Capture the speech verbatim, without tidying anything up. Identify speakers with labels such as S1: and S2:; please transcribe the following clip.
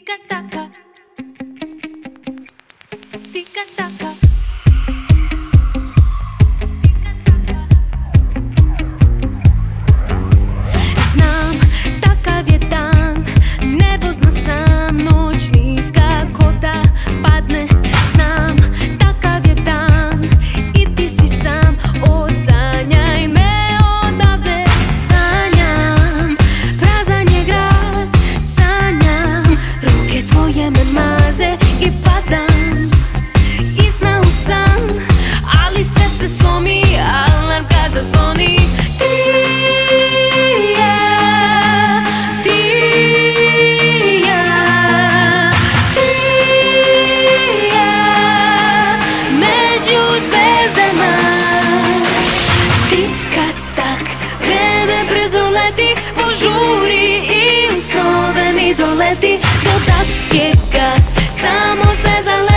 S1: Tika-taka, tika-taka, tika-taka. Znam, takav je dan, nervozna sam, noć nikako da padne. Znam, takav je dan i ti si sam, odsanjaj me odavde. Sanjam, prazan je grad, sanjam, ruke tvoje me maze i padam iz sna u san, ali sve se slomi, alarm kad zazvoni. Ti i ja, ti i ja, ti i ja, među zvezdama. Tika-tak, vreme brzo leti, požuri i u snove mi doleti. Do daske gas, samo se zaleti.